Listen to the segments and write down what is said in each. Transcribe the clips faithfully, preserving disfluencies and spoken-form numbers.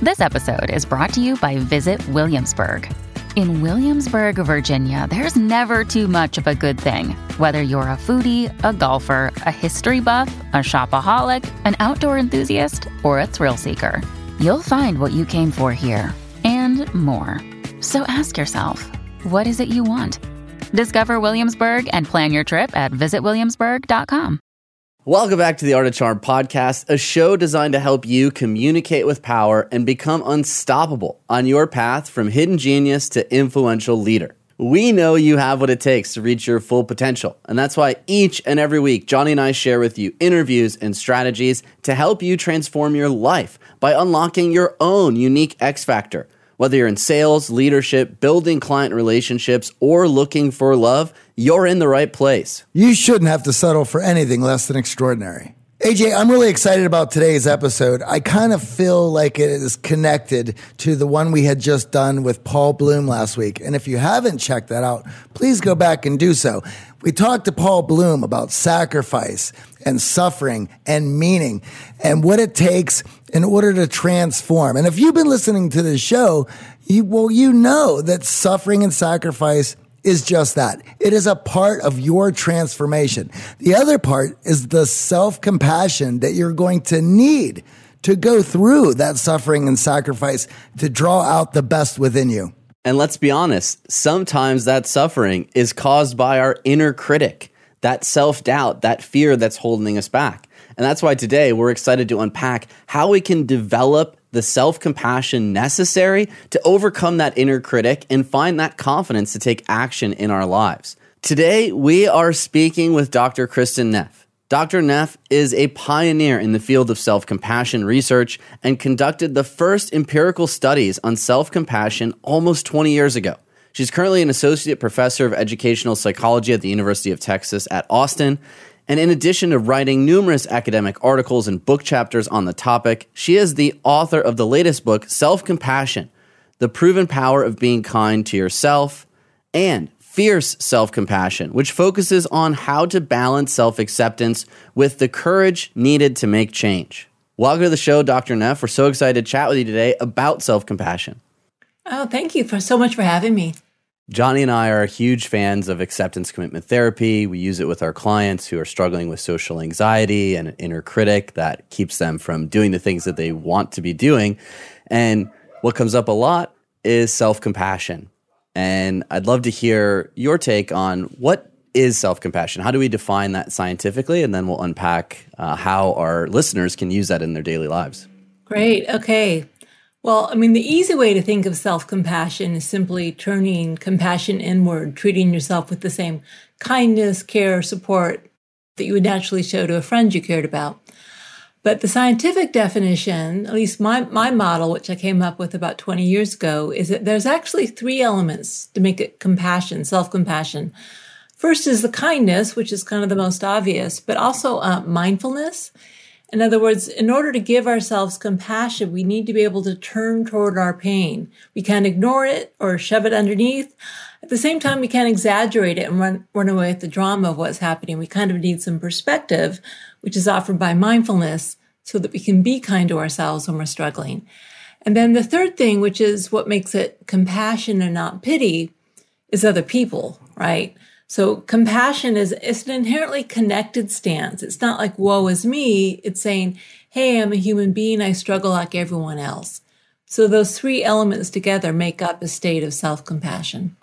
This episode is brought to you by Visit Williamsburg. In Williamsburg, Virginia, there's never too much of a good thing. Whether you're a foodie, a golfer, a history buff, a shopaholic, an outdoor enthusiast, or a thrill seeker, you'll find what you came for here and more. So ask yourself, what is it you want? Discover Williamsburg and plan your trip at visit williamsburg dot com. Welcome back to the Art of Charm podcast, a show designed to help you communicate with power and become unstoppable on your path from hidden genius to influential leader. We know you have what it takes to reach your full potential, and that's why each and every week, Johnny and I share with you interviews and strategies to help you transform your life by unlocking your own unique X factor. Whether you're in sales, leadership, building client relationships, or looking for love, you're in the right place. You shouldn't have to settle for anything less than extraordinary. A J, I'm really excited about today's episode. I kind of feel like it is connected to the one we had just done with Paul Bloom last week. And if you haven't checked that out, please go back and do so. We talked to Paul Bloom about sacrifice and suffering and meaning and what it takes in order to transform. And if you've been listening to this show, you, well, you know that suffering and sacrifice is just that. It is a part of your transformation. The other part is the self-compassion that you're going to need to go through that suffering and sacrifice to draw out the best within you. And let's be honest, sometimes that suffering is caused by our inner critic, that self-doubt, that fear that's holding us back. And that's why today we're excited to unpack how we can develop the self-compassion necessary to overcome that inner critic and find that confidence to take action in our lives. Today, we are speaking with Doctor Kristin Neff. Doctor Neff is a pioneer in the field of self-compassion research and conducted the first empirical studies on self-compassion almost twenty years ago. She's currently an associate professor of educational psychology at the University of Texas at Austin. And in addition to writing numerous academic articles and book chapters on the topic, she is the author of the latest book, Self-Compassion: The Proven Power of Being Kind to Yourself, and Fierce Self-Compassion, which focuses on how to balance self-acceptance with the courage needed to make change. Welcome to the show, Doctor Neff. We're so excited to chat with you today about self-compassion. Oh, thank you for so much for having me. Johnny and I are huge fans of acceptance commitment therapy. We use it with our clients who are struggling with social anxiety and an inner critic that keeps them from doing the things that they want to be doing. And what comes up a lot is self-compassion. And I'd love to hear your take on what is self-compassion. How do we define that scientifically? And then we'll unpack uh, how our listeners can use that in their daily lives. Great. Okay. Well, I mean, the easy way to think of self-compassion is simply turning compassion inward, treating yourself with the same kindness, care, support that you would naturally show to a friend you cared about. But the scientific definition, at least my, my model, which I came up with about twenty years ago, is that there's actually three elements to make it compassion, self-compassion. First is the kindness, which is kind of the most obvious, but also uh, mindfulness. In other words, in order to give ourselves compassion, we need to be able to turn toward our pain. We can't ignore it or shove it underneath. At the same time, we can't exaggerate it and run, run away with the drama of what's happening. We kind of need some perspective, which is offered by mindfulness, so that we can be kind to ourselves when we're struggling. And then the third thing, which is what makes it compassion and not pity, is other people, right? So compassion is it's an inherently connected stance. It's not like, woe is me. It's saying, hey, I'm a human being. I struggle like everyone else. So those three elements together make up a state of self-compassion.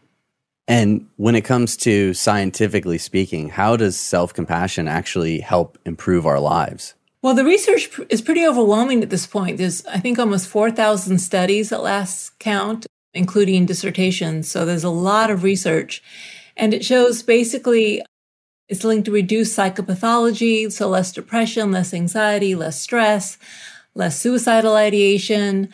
And when it comes to scientifically speaking, how does self-compassion actually help improve our lives? Well, the research is pretty overwhelming at this point. There's, I think, almost four thousand studies at last count, including dissertations. So there's a lot of research. And it shows basically it's linked to reduced psychopathology, so less depression, less anxiety, less stress, less suicidal ideation,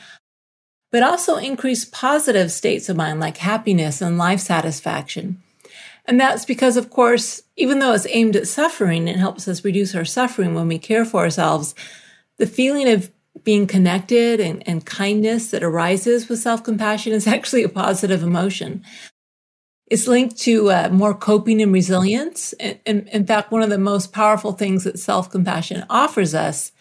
but also increased positive states of mind like happiness and life satisfaction. And that's because, of course, even though it's aimed at suffering, it helps us reduce our suffering when we care for ourselves. The feeling of being connected and, and kindness that arises with self-compassion is actually a positive emotion. It's linked to uh, more coping and resilience. And, and in fact, one of the most powerful things that self-compassion offers us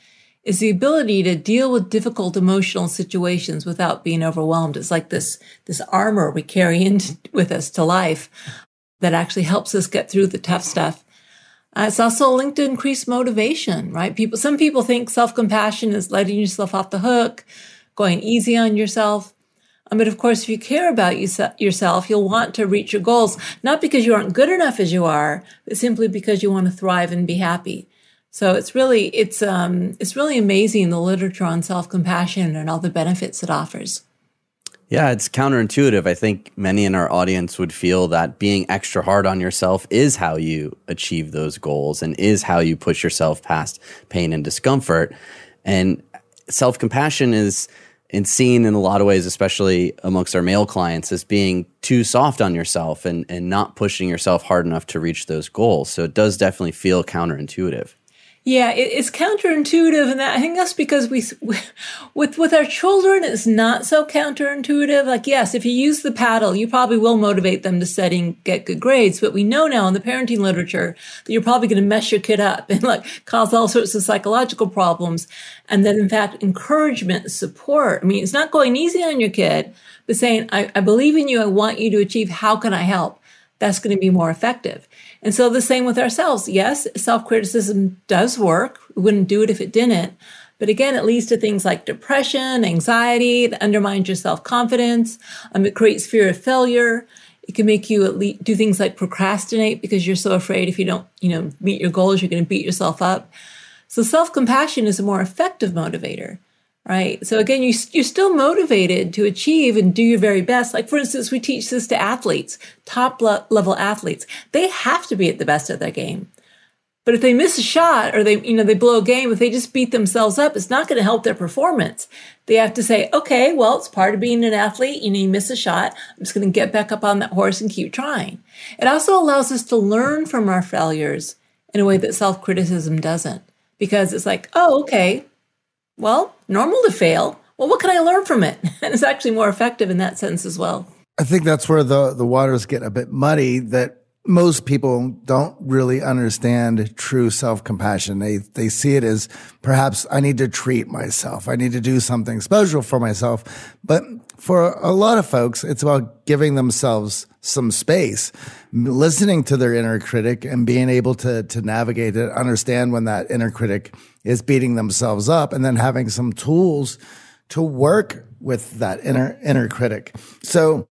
is the ability to deal with difficult emotional situations without being overwhelmed. It's like this, this armor we carry in with us to life that actually helps us get through the tough stuff. Uh, it's also linked to increased motivation, right? People, some people think self-compassion is letting yourself off the hook, going easy on yourself. Um, but of course, if you care about you, yourself, you'll want to reach your goals, not because you aren't good enough as you are, but simply because you want to thrive and be happy. So it's really, it's, um, it's really amazing, the literature on self-compassion and all the benefits it offers. Yeah, it's counterintuitive. I think many in our audience would feel that being extra hard on yourself is how you achieve those goals and is how you push yourself past pain and discomfort. And self-compassion is and seen in a lot of ways, especially amongst our male clients, as being too soft on yourself and, and not pushing yourself hard enough to reach those goals. So it does definitely feel counterintuitive. Yeah, it, it's counterintuitive, and that, I think that's because we, with with our children, it's not so counterintuitive. Like, yes, if you use the paddle, you probably will motivate them to study and get good grades. But we know now in the parenting literature that you're probably going to mess your kid up and like cause all sorts of psychological problems. And that, in fact, encouragement, support. I mean, it's not going easy on your kid, but saying, I, I believe in you. I want you to achieve. How can I help? That's going to be more effective. And so the same with ourselves. Yes, self-criticism does work. We wouldn't do it if it didn't. But again, it leads to things like depression, anxiety, that undermines your self-confidence. Um, it creates fear of failure. It can make you at least do things like procrastinate because you're so afraid if you don't, you know, meet your goals, you're going to beat yourself up. So self-compassion is a more effective motivator. Right. So again, you, you're still motivated to achieve and do your very best. Like, for instance, we teach this to athletes, top level athletes. They have to be at the best of their game. But if they miss a shot or they, you know, they blow a game, if they just beat themselves up, it's not going to help their performance. They have to say, okay, well, it's part of being an athlete. You know, you miss a shot. I'm just going to get back up on that horse and keep trying. It also allows us to learn from our failures in a way that self-criticism doesn't, because it's like, oh, okay. Well, normal to fail. Well, what can I learn from it? And it's actually more effective in that sense as well. I think that's where the, the waters get a bit muddy, that most people don't really understand true self-compassion. They, they see it as perhaps I need to treat myself. I need to do something special for myself. But for a lot of folks, it's about giving themselves some space, listening to their inner critic and being able to, to navigate it, understand when that inner critic is beating themselves up, and then having some tools to work with that inner, inner critic. So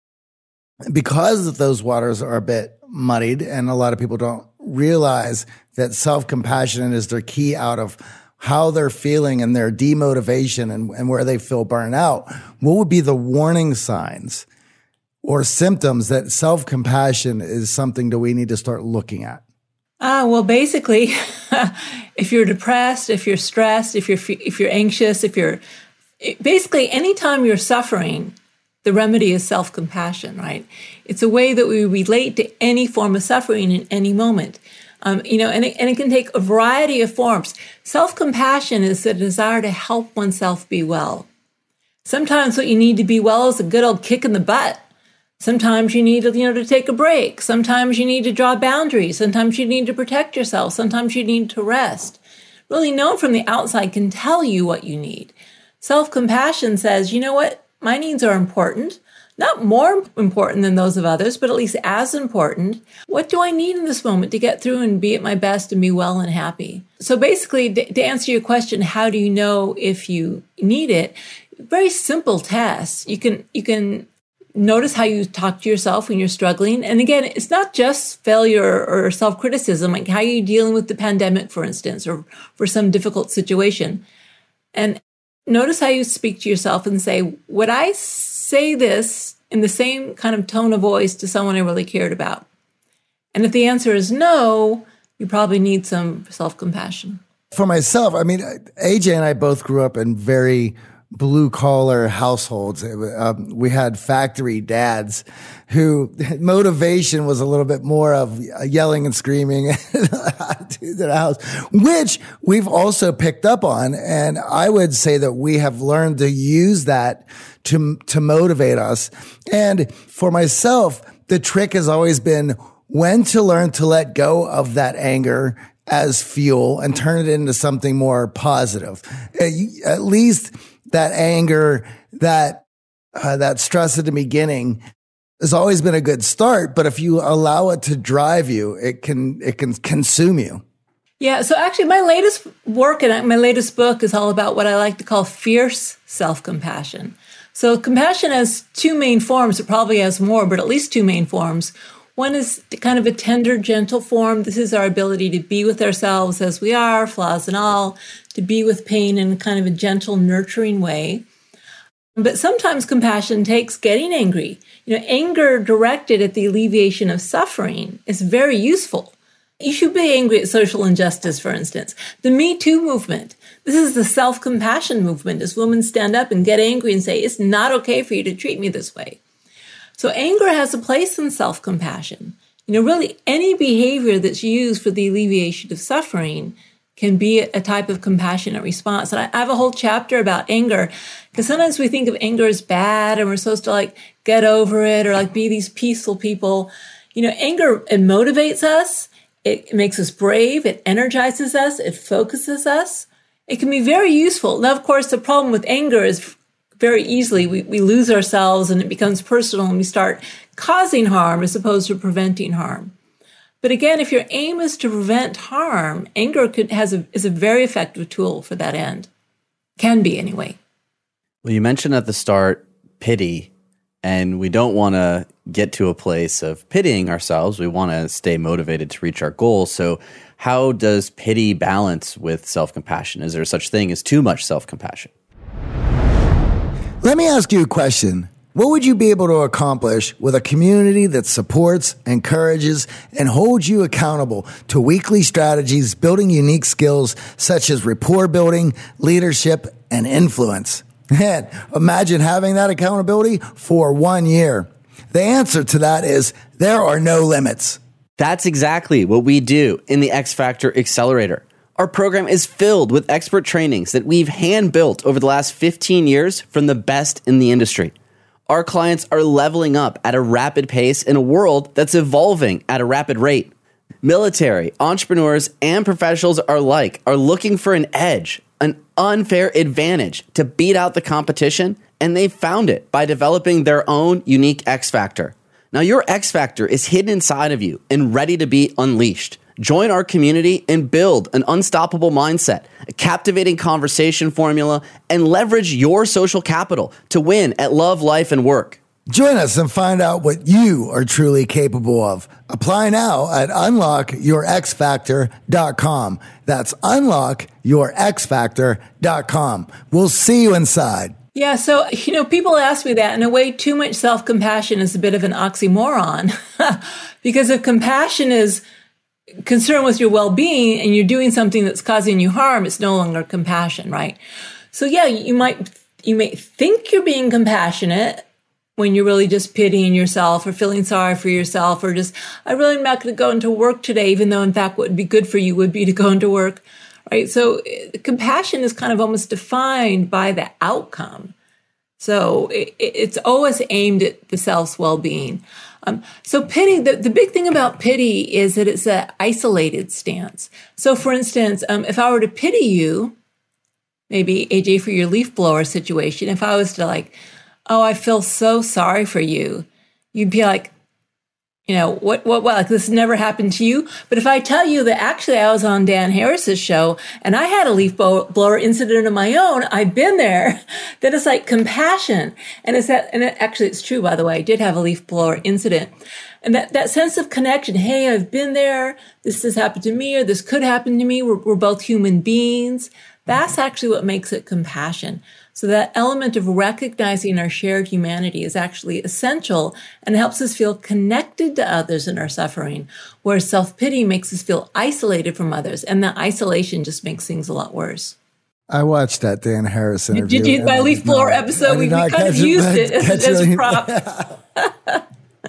because those waters are a bit muddied and a lot of people don't realize that self-compassion is their key out of how they're feeling and their demotivation and, and where they feel burnt out, what would be the warning signs or symptoms that self-compassion is something that we need to start looking at? Ah, well, basically, if you're depressed, if you're stressed, if you're if you're anxious, if you're basically anytime you're suffering, the remedy is self-compassion, right? It's a way that we relate to any form of suffering in any moment. Um, you know, and it, and it can take a variety of forms. Self-compassion is the desire to help oneself be well. Sometimes what you need to be well is a good old kick in the butt. Sometimes you need to, you know, to take a break. Sometimes you need to draw boundaries. Sometimes you need to protect yourself. Sometimes you need to rest. Really, no one from the outside can tell you what you need. Self-compassion says, you know what? My needs are important. Not more important than those of others, but at least as important. What do I need in this moment to get through and be at my best and be well and happy? So basically, to answer your question, how do you know if you need it? Very simple test. You can, you can notice how you talk to yourself when you're struggling. And again, it's not just failure or self-criticism, like how you're dealing with the pandemic, for instance, or for some difficult situation. And notice how you speak to yourself and say, would I say this in the same kind of tone of voice to someone I really cared about? And if the answer is no, you probably need some self-compassion. For myself, I mean, A J and I both grew up in very blue-collar households. Um, we had factory dads who motivation was a little bit more of yelling and screaming to the house, which we've also picked up on. And I would say that we have learned to use that to, to motivate us. And for myself, the trick has always been when to learn to let go of that anger as fuel and turn it into something more positive. At least that anger, that uh, that stress at the beginning has always been a good start. But if you allow it to drive you, it can it can consume you. Yeah. So actually, my latest work and my latest book is all about what I like to call fierce self-compassion. So compassion has two main forms. It probably has more, but at least two main forms. One is kind of a tender, gentle form. This is our ability to be with ourselves as we are, flaws and all, to be with pain in kind of a gentle, nurturing way. But sometimes compassion takes getting angry. You know, anger directed at the alleviation of suffering is very useful. You should be angry at social injustice, for instance. The Me Too movement. This is the self-compassion movement as women stand up and get angry and say, it's not okay for you to treat me this way. So anger has a place in self-compassion. You know, really any behavior that's used for the alleviation of suffering can be a type of compassionate response. And I have a whole chapter about anger because sometimes we think of anger as bad and we're supposed to like get over it or like be these peaceful people. You know, anger, it motivates us. It makes us brave. It energizes us. It focuses us. It can be very useful. Now, of course, the problem with anger is very easily we, we lose ourselves and it becomes personal and we start causing harm as opposed to preventing harm. But again, if your aim is to prevent harm, anger could, has a, is a very effective tool for that end. Can be anyway. Well, you mentioned at the start pity, and we don't want to get to a place of pitying ourselves. We want to stay motivated to reach our goals. So how does pity balance with self-compassion? Is there such thing as too much self-compassion? Let me ask you a question. What would you be able to accomplish with a community that supports, encourages, and holds you accountable to weekly strategies, building unique skills such as rapport building, leadership, and influence? And imagine having that accountability for one year. The answer to that is there are no limits. That's exactly what we do in the X Factor Accelerator. Our program is filled with expert trainings that we've hand-built over the last fifteen years from the best in the industry. Our clients are leveling up at a rapid pace in a world that's evolving at a rapid rate. Military, entrepreneurs, and professionals alike are looking for an edge, an unfair advantage to beat out the competition, and they found it by developing their own unique X Factor. Now, your X Factor is hidden inside of you and ready to be unleashed. Join our community and build an unstoppable mindset, a captivating conversation formula, and leverage your social capital to win at love, life, and work. Join us and find out what you are truly capable of. Apply now at unlock your x factor dot com. That's unlock your x factor dot com. We'll see you inside. Yeah, so, you know, people ask me that. In a way, too much self-compassion is a bit of an oxymoron. Because if compassion is concerned with your well-being and you're doing something that's causing you harm, it's no longer compassion, right? So yeah, you might you may think you're being compassionate when you're really just pitying yourself or feeling sorry for yourself or just, I really am not going to go into work today, even though in fact what would be good for you would be to go into work, right? So uh, compassion is kind of almost defined by the outcome. So it, it's always aimed at the self's well-being. Um, so pity, the, the big thing about pity is that it's an isolated stance. So for instance, um, if I were to pity you, maybe A J for your leaf blower situation, if I was to like, oh, I feel so sorry for you, you'd be like, you know, what, what, what, like this never happened to you. But if I tell you that actually I was on Dan Harris's show and I had a leaf blower incident of my own, I've been there, then it's like compassion. And it's that, and it, actually it's true, by the way, I did have a leaf blower incident. And that, that sense of connection, hey, I've been there, this has happened to me, or this could happen to me, we're, we're both human beings. That's actually what makes it compassion. So that element of recognizing our shared humanity is actually essential and helps us feel connected to others in our suffering, whereas self-pity makes us feel isolated from others, and that isolation just makes things a lot worse. I watched that Dan Harris interview. Did you? My leaf blower no, episode, we, we kind of used it, it as, as props.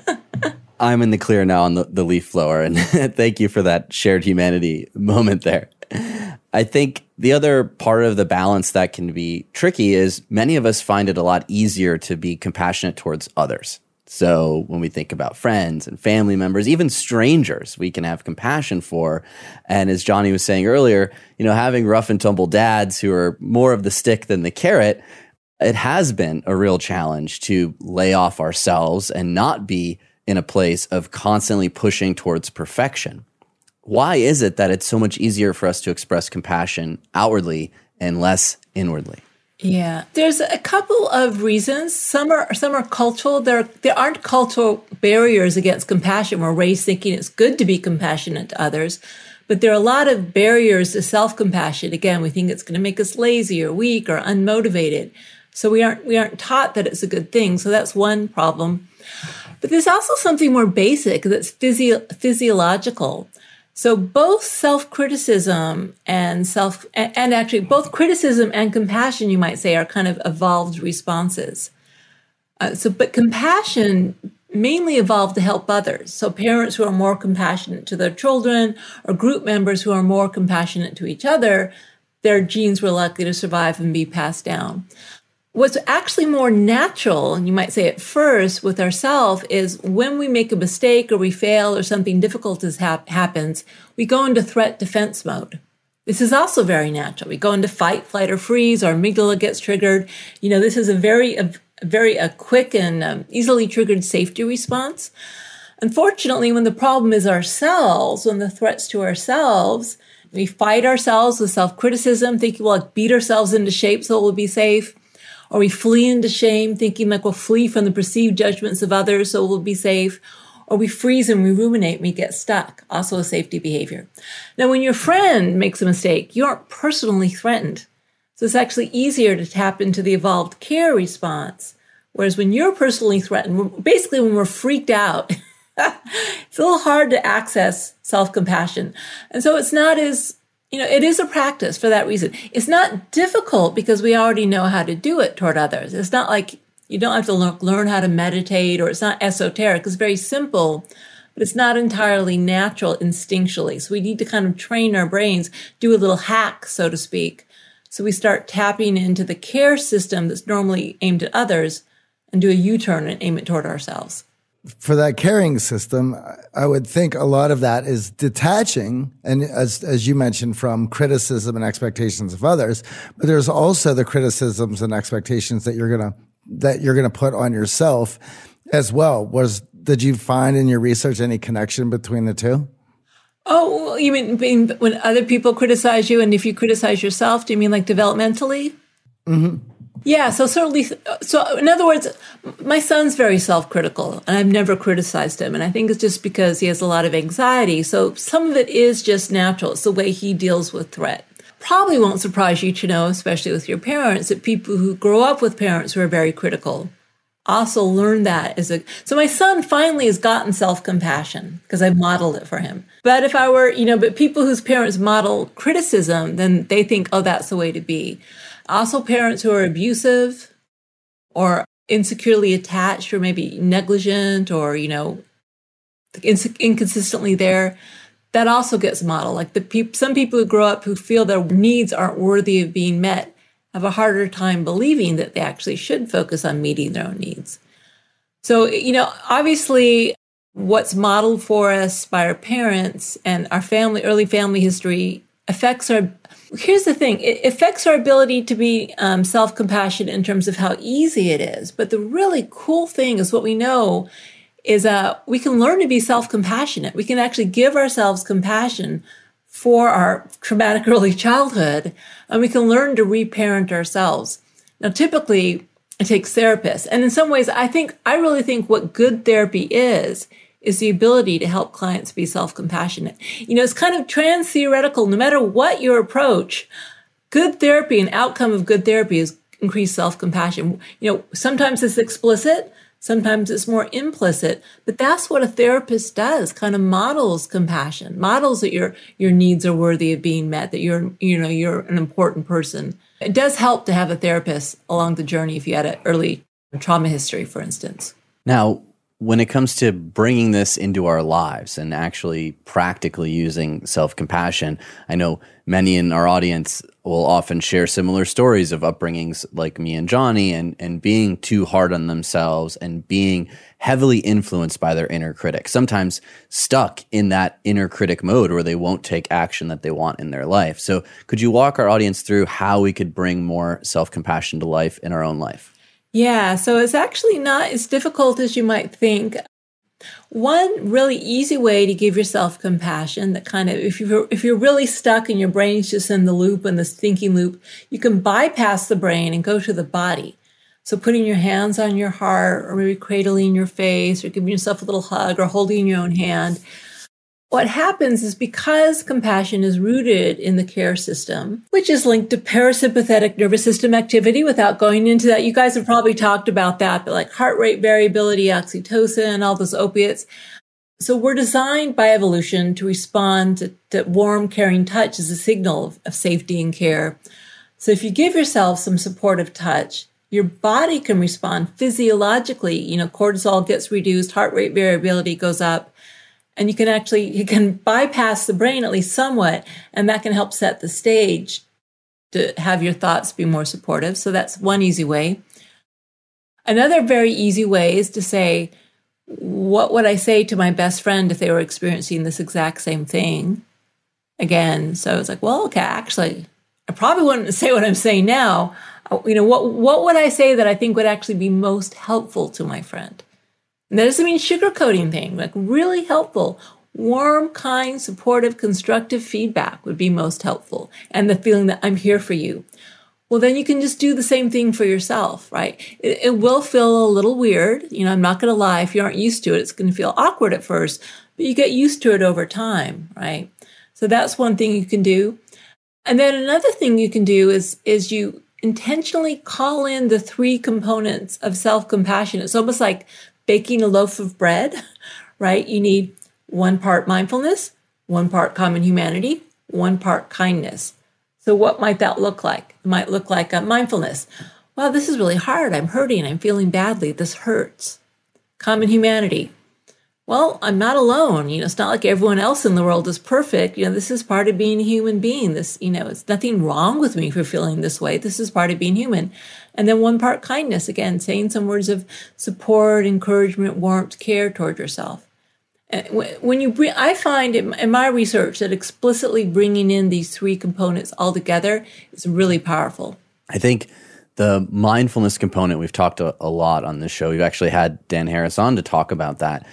I'm in the clear now on the, the leaf blower, and thank you for that shared humanity moment there. I think the other part of the balance that can be tricky is many of us find it a lot easier to be compassionate towards others. So when we think about friends and family members, even strangers, we can have compassion for. And as Johnny was saying earlier, you know, having rough and tumble dads who are more of the stick than the carrot, it has been a real challenge to lay off ourselves and not be in a place of constantly pushing towards perfection. Why is it that it's so much easier for us to express compassion outwardly and less inwardly? Yeah, there's a couple of reasons. Some are some are cultural. There there aren't cultural barriers against compassion. We're raised thinking it's good to be compassionate to others, but there are a lot of barriers to self-compassion. Again, we think it's going to make us lazy or weak or unmotivated. So we aren't we aren't taught that it's a good thing. So that's one problem. But there's also something more basic that's physio- physiological. So both self-criticism and self, and actually both criticism and compassion, you might say, are kind of evolved responses. Uh, so, but compassion mainly evolved to help others. So parents who are more compassionate to their children or group members who are more compassionate to each other, their genes were likely to survive and be passed down. What's actually more natural, and you might say at first, with ourselves is when we make a mistake or we fail or something difficult has hap- happens, we go into threat defense mode. This is also very natural. We go into fight, flight, or freeze. Our amygdala gets triggered. You know, this is a very, a, a very a quick and um, easily triggered safety response. Unfortunately, when the problem is ourselves, when the threat's to ourselves, we fight ourselves with self-criticism, thinking we'll like beat ourselves into shape so we'll be safe. Or we flee into shame, thinking like we'll flee from the perceived judgments of others so we'll be safe. Or we freeze and we ruminate and we get stuck, also a safety behavior. Now, when your friend makes a mistake, you aren't personally threatened. So it's actually easier to tap into the evolved care response. Whereas when you're personally threatened, basically when we're freaked out, it's a little hard to access self-compassion. And so it's not as You know, it is a practice for that reason. It's not difficult because we already know how to do it toward others. It's not like you don't have to learn, learn how to meditate, or it's not esoteric. It's very simple, but it's not entirely natural instinctually. So we need to kind of train our brains, do a little hack, so to speak. So we start tapping into the care system that's normally aimed at others and do a U-turn and aim it toward ourselves. For that caring system, I would think a lot of that is detaching, and as as you mentioned, from criticism and expectations of others. But there's also the criticisms and expectations that you're gonna that you're gonna put on yourself as well. Was did you find in your research any connection between the two? Oh, you mean, mean when other people criticize you, and if you criticize yourself? Do you mean like developmentally? Mm-hmm. Yeah, so certainly, so in other words, my son's very self-critical, and I've never criticized him. And I think it's just because he has a lot of anxiety. So some of it is just natural. It's the way he deals with threat. Probably won't surprise you to know, especially with your parents, that people who grow up with parents who are very critical also learn that as a, so my son finally has gotten self-compassion because I've modeled it for him. But if I were, you know, but people whose parents model criticism, then they think, oh, that's the way to be. Also, parents who are abusive or insecurely attached or maybe negligent or, you know, inc- inconsistently there, that also gets modeled. Like the pe- some people who grow up who feel their needs aren't worthy of being met have a harder time believing that they actually should focus on meeting their own needs. So, you know, obviously what's modeled for us by our parents and our family, early family history affects our, here's the thing, it affects our ability to be um, self-compassionate in terms of how easy it is. But the really cool thing is what we know is uh, we can learn to be self-compassionate. We can actually give ourselves compassion for our traumatic early childhood, and we can learn to reparent ourselves. Now, typically, it takes therapists. And in some ways, I think, I really think what good therapy is, is the ability to help clients be self-compassionate. You know, it's kind of trans-theoretical. No matter what your approach, good therapy, an outcome of good therapy is increased self-compassion. You know, sometimes it's explicit, sometimes it's more implicit, but that's what a therapist does, kind of models compassion, models that your your needs are worthy of being met, that you're, you know, you're an important person. It does help to have a therapist along the journey if you had an early trauma history, for instance. Now, when it comes to bringing this into our lives and actually practically using self-compassion, I know many in our audience will often share similar stories of upbringings like me and Johnny, and, and being too hard on themselves and being heavily influenced by their inner critic, sometimes stuck in that inner critic mode where they won't take action that they want in their life. So could you walk our audience through how we could bring more self-compassion to life in our own life? Yeah, so it's actually not as difficult as you might think. One really easy way to give yourself compassion, that kind of, if you're, if you're really stuck and your brain's just in the loop, in this thinking loop, you can bypass the brain and go to the body. So putting your hands on your heart, or maybe cradling your face, or giving yourself a little hug, or holding your own hand. What happens is, because compassion is rooted in the care system, which is linked to parasympathetic nervous system activity, without going into that, you guys have probably talked about that, but like heart rate variability, oxytocin, all those opiates. So we're designed by evolution to respond to, to warm, caring touch as a signal of, of safety and care. So if you give yourself some supportive touch, your body can respond physiologically. You know, cortisol gets reduced, heart rate variability goes up. And you can actually, you can bypass the brain at least somewhat, and that can help set the stage to have your thoughts be more supportive. So that's one easy way. Another very easy way is to say, what would I say to my best friend if they were experiencing this exact same thing? Again, so it's like, well, okay, actually, I probably wouldn't say what I'm saying now. You know, what what would I say that I think would actually be most helpful to my friend? And that doesn't mean sugarcoating things, like really helpful, warm, kind, supportive, constructive feedback would be most helpful. And the feeling that I'm here for you. Well, then you can just do the same thing for yourself, right? It, it will feel a little weird. You know, I'm not going to lie. If you aren't used to it, it's going to feel awkward at first, but you get used to it over time, right? So that's one thing you can do. And then another thing you can do is, is you intentionally call in the three components of self-compassion. It's almost like baking a loaf of bread, right? You need one part mindfulness, one part common humanity, one part kindness. So what might that look like? It might look like a mindfulness. Wow, this is really hard. I'm hurting. I'm feeling badly. This hurts. Common humanity. Well, I'm not alone. You know, it's not like everyone else in the world is perfect. You know, this is part of being a human being. This, you know, it's nothing wrong with me for feeling this way. This is part of being human. And then one part kindness, again, saying some words of support, encouragement, warmth, care toward yourself. And when you bring, I find in my research that explicitly bringing in these three components all together is really powerful. I think the mindfulness component, we've talked a, a lot on this show. We've actually had Dan Harris on to talk about that.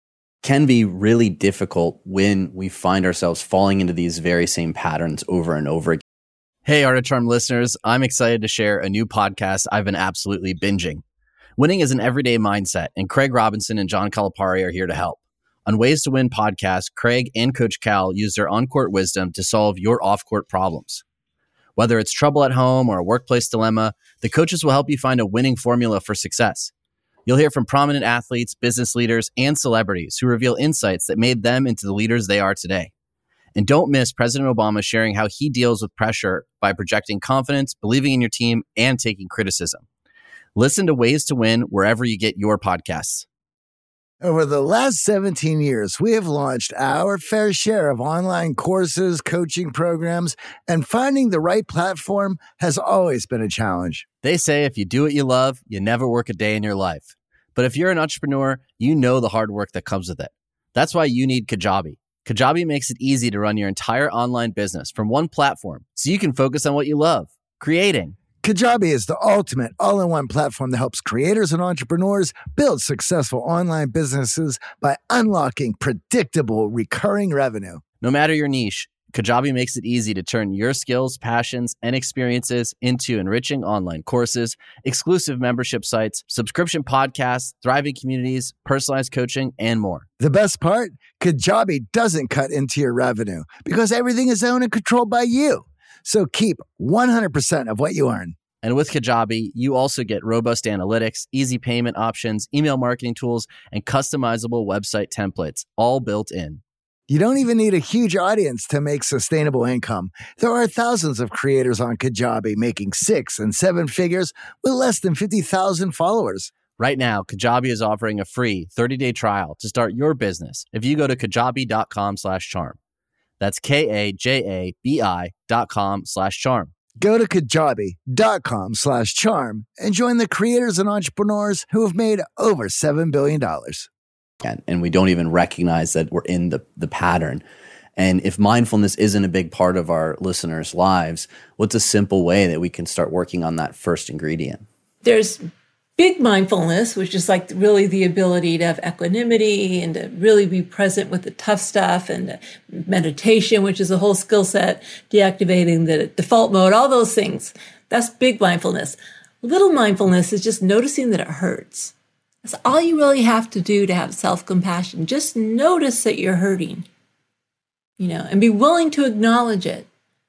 Can be really difficult when we find ourselves falling into these very same patterns over and over again. Hey, Art of Charm listeners, I'm excited to share a new podcast I've been absolutely binging. Winning is an everyday mindset, and Craig Robinson and John Calipari are here to help. On Ways to Win podcast, Craig and Coach Cal use their on-court wisdom to solve your off-court problems. Whether it's trouble at home or a workplace dilemma, the coaches will help you find a winning formula for success. You'll hear from prominent athletes, business leaders, and celebrities who reveal insights that made them into the leaders they are today. And don't miss President Obama sharing how he deals with pressure by projecting confidence, believing in your team, and taking criticism. Listen to Ways to Win wherever you get your podcasts. Over the last seventeen years, we have launched our fair share of online courses, coaching programs, and finding the right platform has always been a challenge. They say if you do what you love, you never work a day in your life. But if you're an entrepreneur, you know the hard work that comes with it. That's why you need Kajabi. Kajabi makes it easy to run your entire online business from one platform so you can focus on what you love, creating. Kajabi is the ultimate all-in-one platform that helps creators and entrepreneurs build successful online businesses by unlocking predictable recurring revenue. No matter your niche, Kajabi makes it easy to turn your skills, passions, and experiences into enriching online courses, exclusive membership sites, subscription podcasts, thriving communities, personalized coaching, and more. The best part? Kajabi doesn't cut into your revenue because everything is owned and controlled by you. So keep one hundred percent of what you earn. And with Kajabi, you also get robust analytics, easy payment options, email marketing tools, and customizable website templates, all built in. You don't even need a huge audience to make sustainable income. There are thousands of creators on Kajabi making six and seven figures with less than fifty thousand followers. Right now, Kajabi is offering a free thirty-day trial to start your business if you go to kajabi.com slash charm. That's K-A-J-A-B-I dot com slash charm. Go to kajabi.com slash charm and join the creators and entrepreneurs who have made over seven billion dollars. And, and we don't even recognize that we're in the, the pattern. And if mindfulness isn't a big part of our listeners' lives, what's a simple way that we can start working on that first ingredient? There's big mindfulness, which is like really the ability to have equanimity and to really be present with the tough stuff, and meditation, which is a whole skill set, deactivating the default mode, all those things. That's big mindfulness. Little mindfulness is just noticing that it hurts. That's all you really have to do to have self-compassion. Just notice that you're hurting, you know, and be willing to acknowledge it.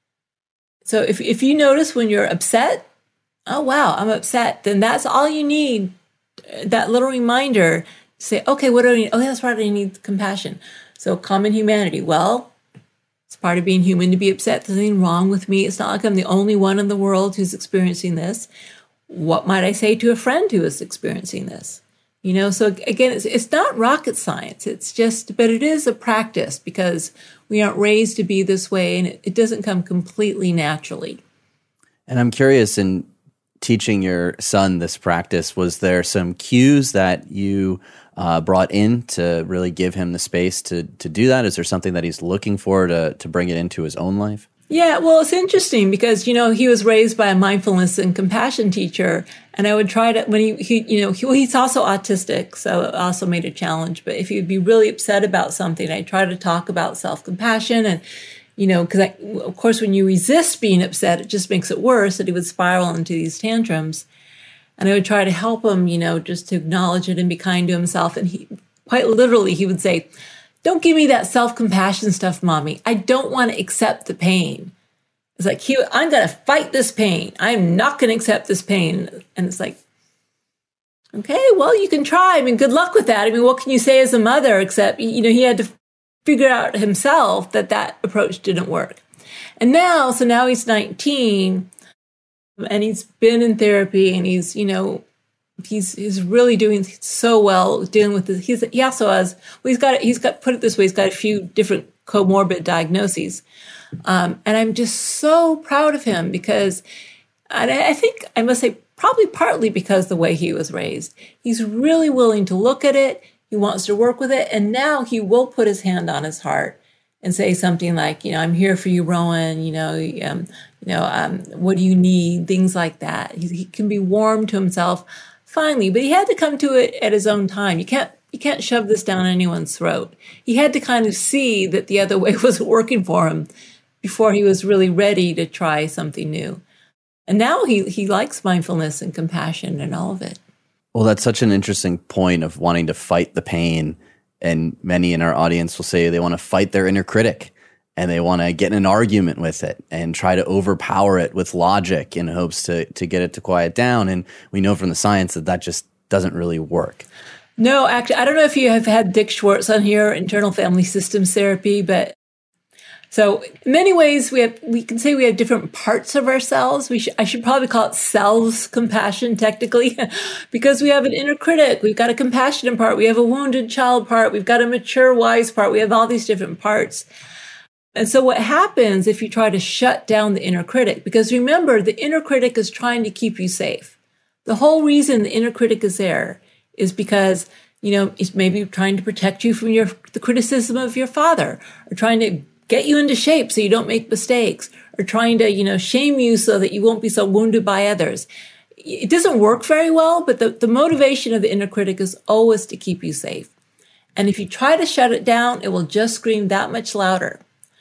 So if, if you notice when you're upset, oh, wow, I'm upset, then that's all you need, that little reminder to say, okay, what do I need? Oh, yeah, that's right, I need compassion. So common humanity. Well, it's part of being human to be upset. There's nothing wrong with me. It's not like I'm the only one in the world who's experiencing this. What might I say to a friend who is experiencing this? You know, so again, it's, it's not rocket science. It's just, but it is a practice because we aren't raised to be this way, and it, it doesn't come completely naturally. And I'm curious, in teaching your son this practice, was there some cues that you uh, brought in to really give him the space to to do that? Is there something that he's looking for to to bring it into his own life? Yeah, well, it's interesting because, you know, he was raised by a mindfulness and compassion teacher, and I would try to, when he, he you know, he, well, he's also autistic, so it also made a challenge, but if he'd be really upset about something, I'd try to talk about self-compassion, and, you know, because of course, when you resist being upset, it just makes it worse, and he would spiral into these tantrums. And I would try to help him, you know, just to acknowledge it and be kind to himself. And he, quite literally, he would say, "Don't give me that self-compassion stuff, Mommy. I don't want to accept the pain." It's like, he, I'm going to fight this pain. I'm not going to accept this pain. And it's like, okay, well, you can try. I mean, good luck with that. I mean, what can you say as a mother, except, you know, he had to figure out himself that that approach didn't work. And now, so now he's nineteen, and he's been in therapy, and he's, you know, he's he's really doing so well dealing with this. He's, he also has, well, he's got, he's got, put it this way, he's got a few different comorbid diagnoses. Um, and I'm just so proud of him because, and I think I must say, probably partly because the way he was raised, he's really willing to look at it. He wants to work with it. And now he will put his hand on his heart and say something like, you know, "I'm here for you, Rowan. You know, um, you know, um, what do you need?" Things like that. He, he can be warm to himself finally, but he had to come to it at his own time. You can't, you can't shove this down anyone's throat. He had to kind of see that the other way wasn't working for him before he was really ready to try something new. And now he, he likes mindfulness and compassion and all of it. Well, that's such an interesting point of wanting to fight the pain. And many in our audience will say they want to fight their inner critic, and they want to get in an argument with it and try to overpower it with logic in hopes to, to get it to quiet down. And we know from the science that that just doesn't really work. No, actually, I don't know if you have had Dick Schwartz on here, internal family systems therapy, but so in many ways, we have, we can say we have different parts of ourselves. We should, I should probably call it self-compassion technically, because we have an inner critic. We've got a compassionate part. We have a wounded child part. We've got a mature, wise part. We have all these different parts. And so what happens if you try to shut down the inner critic? Because remember, the inner critic is trying to keep you safe. The whole reason the inner critic is there is because, you know, it's maybe trying to protect you from your the criticism of your father, or trying to get you into shape so you don't make mistakes, or trying to, you know, shame you so that you won't be so wounded by others. It doesn't work very well, but the, the motivation of the inner critic is always to keep you safe. And if you try to shut it down, it will just scream that much louder.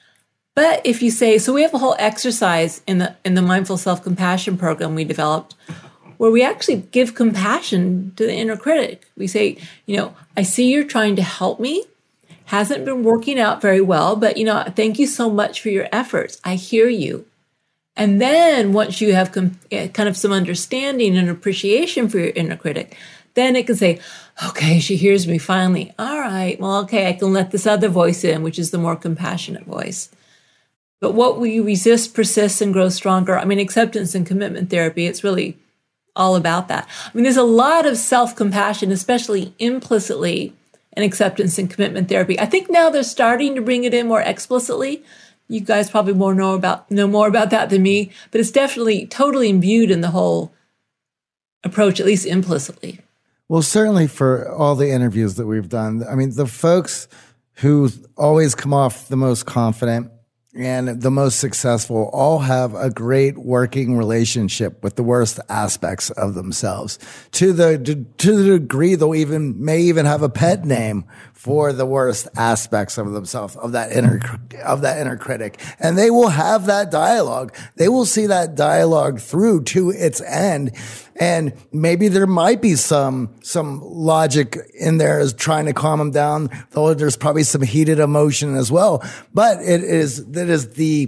But if you say, so we have a whole exercise in the in the Mindful Self-Compassion program we developed, where we actually give compassion to the inner critic. We say, you know, I see you're trying to help me. Hasn't been working out very well, but, you know, thank you so much for your efforts. I hear you. And then once you have com- kind of some understanding and appreciation for your inner critic, then it can say, okay, she hears me finally. All right, well, okay, I can let this other voice in, which is the more compassionate voice. But what we resist persists and grows stronger. I mean, acceptance and commitment therapy, it's really all about that. I mean, there's a lot of self-compassion, especially implicitly in acceptance and commitment therapy. I think now they're starting to bring it in more explicitly. You guys probably more know about know more about that than me, but it's definitely totally imbued in the whole approach, at least implicitly. Well, certainly for all the interviews that we've done, I mean, the folks who always come off the most confident and the most successful all have a great working relationship with the worst aspects of themselves. To the to the degree they'll even may even have a pet name for the worst aspects of themselves, of that inner of that inner critic. And they will have that dialogue. They will see that dialogue through to its end. And maybe there might be some some logic in there as trying to calm them down, though there's probably some heated emotion as well. But it is that is the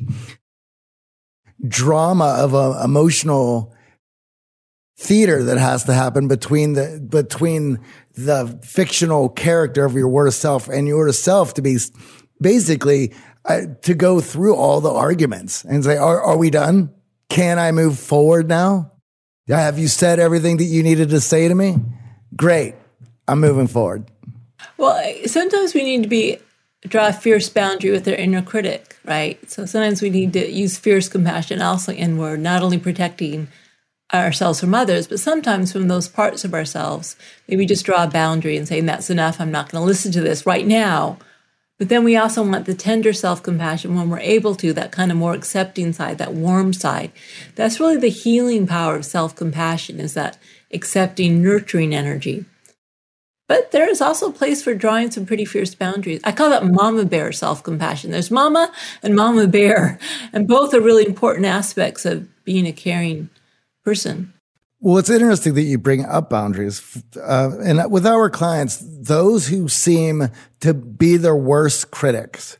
drama of an emotional theater that has to happen between the between the fictional character of your worst self and your self to be basically uh, to go through all the arguments and say, are, are we done? Can I move forward now? Have you said everything that you needed to say to me? Great. I'm moving forward. Well, sometimes we need to be draw a fierce boundary with our inner critic, right? So sometimes we need to use fierce compassion also inward, not only protecting ourselves from others, but sometimes from those parts of ourselves. Maybe just draw a boundary and saying, that's enough. I'm not going to listen to this right now. But then we also want the tender self-compassion when we're able to, that kind of more accepting side, that warm side. That's really the healing power of self-compassion, is that accepting, nurturing energy. But there is also a place for drawing some pretty fierce boundaries. I call that mama bear self-compassion. There's mama and mama bear, and both are really important aspects of being a caring person. Well, it's interesting that you bring up boundaries. Uh, and with our clients, those who seem to be their worst critics,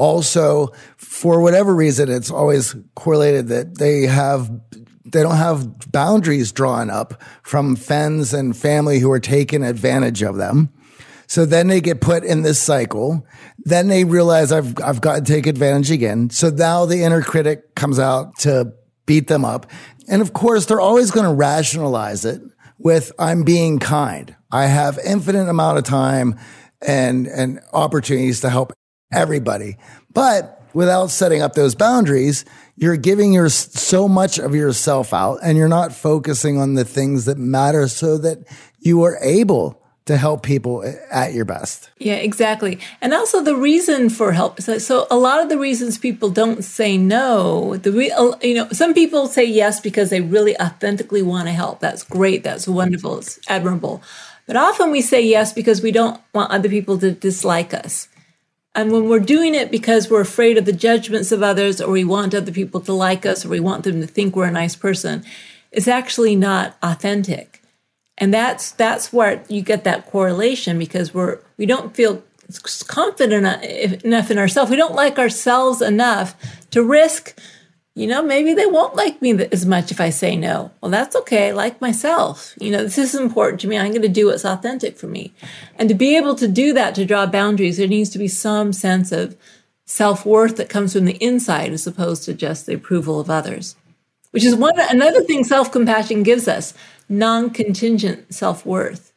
also, for whatever reason, it's always correlated that they have, they don't have boundaries drawn up from friends and family who are taking advantage of them. So then they get put in this cycle. Then they realize I've, I've got to take advantage again. So now the inner critic comes out to beat them up. And of course, they're always going to rationalize it with, I'm being kind. I have infinite amount of time and, and opportunities to help everybody. But without setting up those boundaries, you're giving your so much of yourself out and you're not focusing on the things that matter so that you are able to help people at your best. Yeah, exactly. And also the reason for help. So, so a lot of the reasons people don't say no, the re, you know, some people say yes because they really authentically want to help. That's great. That's wonderful. It's admirable. But often we say yes because we don't want other people to dislike us. And when we're doing it because we're afraid of the judgments of others, or we want other people to like us, or we want them to think we're a nice person, it's actually not authentic. And that's that's where you get that correlation, because we're we don't feel confident enough in ourselves. We don't like ourselves enough to risk, you know, maybe they won't like me as much if I say no. Well, that's okay. I like myself. You know, this is important to me. I'm going to do what's authentic for me. And to be able to do that, to draw boundaries, there needs to be some sense of self-worth that comes from the inside as opposed to just the approval of others, which is one another thing self-compassion gives us. Non-contingent self-worth,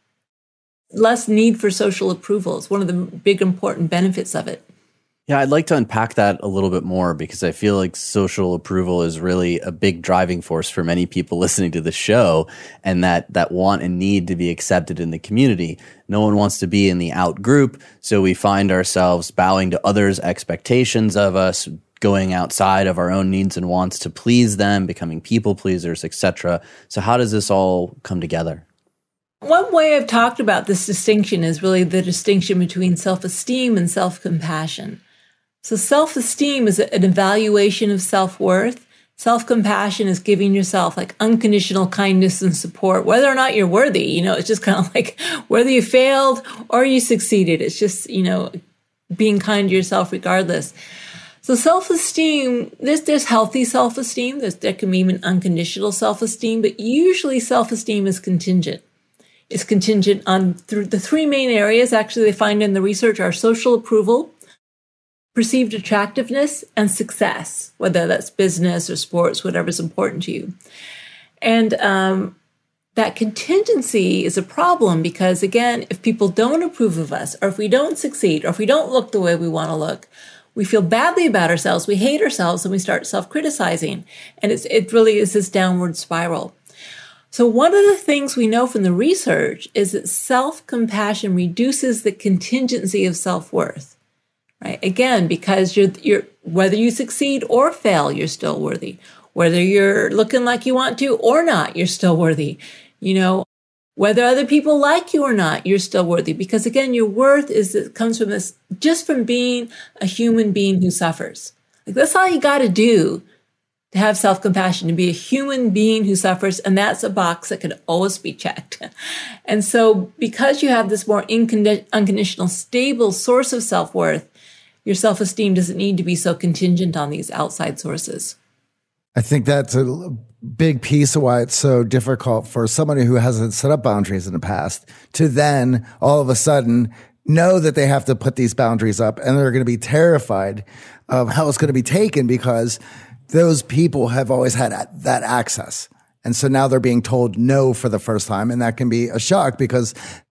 less need for social approval. It's one of the big important benefits of it. Yeah, I'd like to unpack that a little bit more, because I feel like social approval is really a big driving force for many people listening to the show, and that that want and need to be accepted in the community. No one wants to be in the out group, so we find ourselves bowing to others' expectations of us, going outside of our own needs and wants to please them, becoming people pleasers, et cetera. So how does this all come together? One way I've talked about this distinction is really the distinction between self-esteem and self-compassion. So self-esteem is an evaluation of self-worth. Self-compassion is giving yourself like unconditional kindness and support, whether or not you're worthy. You know, it's just kind of like whether you failed or you succeeded. It's just, you know, being kind to yourself regardless. So self-esteem, there's, there's healthy self-esteem. There's, there can be even unconditional self-esteem, but usually self-esteem is contingent. It's contingent on th- the three main areas, actually, they find in the research are social approval, perceived attractiveness, and success, whether that's business or sports, whatever's important to you. And um, that contingency is a problem because, again, if people don't approve of us, or if we don't succeed, or if we don't look the way we want to look, we feel badly about ourselves, we hate ourselves, and we start self-criticizing. And it's, it really is this downward spiral. So one of the things we know from the research is that self-compassion reduces the contingency of self-worth, right? Again, because you're, you're, whether you succeed or fail, you're still worthy. Whether you're looking like you want to or not, you're still worthy. You know, whether other people like you or not, you're still worthy. Because again, your worth is, it comes from this, just from being a human being who suffers. Like that's all you got to do to have self-compassion, to be a human being who suffers. And that's a box that can always be checked. And so because you have this more incondi- unconditional, stable source of self-worth, your self-esteem doesn't need to be so contingent on these outside sources. I think that's a big piece of why it's so difficult for somebody who hasn't set up boundaries in the past to then all of a sudden know that they have to put these boundaries up, and they're going to be terrified of how it's going to be taken because those people have always had that access. And so now they're being told no for the first time, and that can be a shock because